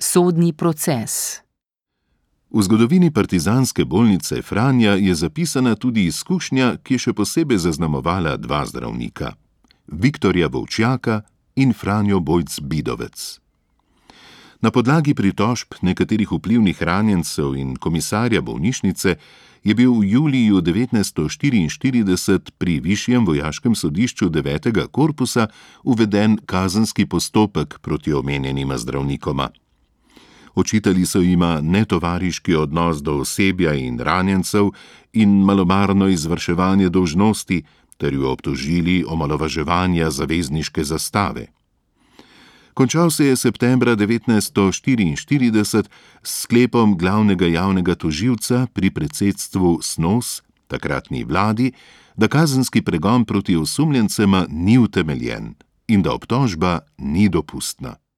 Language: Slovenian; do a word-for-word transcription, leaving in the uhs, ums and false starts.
sodni proces. V zgodovini partizanske bolnice Franja je zapisana tudi izkušnja, ki je še posebej zaznamovala dva zdravnika, Viktorja Volčjaka in Franjo Bojc-Bidovec. Na podlagi pritožb nekaterih vplivnih ranjencev in komisarja bolnišnice je bil v juliju devetnajststo štiriinštirideset pri Višjem vojaškem sodišču devetega korpusa uveden kazenski postopek proti omenjenima zdravnikoma. Očitali so jima netovariški odnos do osebja in ranjencev in malomarno izvrševanje dolžnosti ter ju obtožili omalovaževanja zavezniške zastave. Končal se je septembra devetnajststo štiriinštirideset s sklepom glavnega javnega tožilca pri predsedstvu S N O S, takratni vladi, da kazenski pregon proti osumljencema ni utemeljen in da obtožba ni dopustna.